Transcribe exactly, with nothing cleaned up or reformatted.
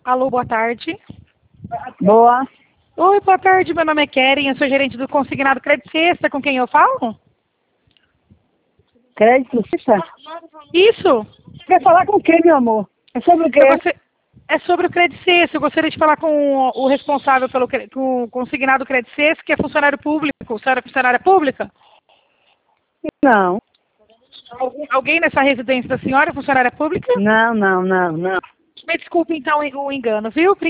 Alô, boa tarde. Boa. Oi, boa tarde. Meu nome é Keren, eu sou gerente do Consignado Crédito Sexta. Com quem eu falo? Crédito Sexta? Isso. Quer falar com quem, meu amor? É sobre o quê? Eu gost- É sobre o Crédito Sexta. Eu gostaria de falar com o responsável pelo cre- com o Consignado Crédito Sexta, que é funcionário público. A senhora é funcionária pública? Não. Alguém nessa residência da senhora é funcionária pública? Não, não, não, não. Me desculpe, então, o engano, viu?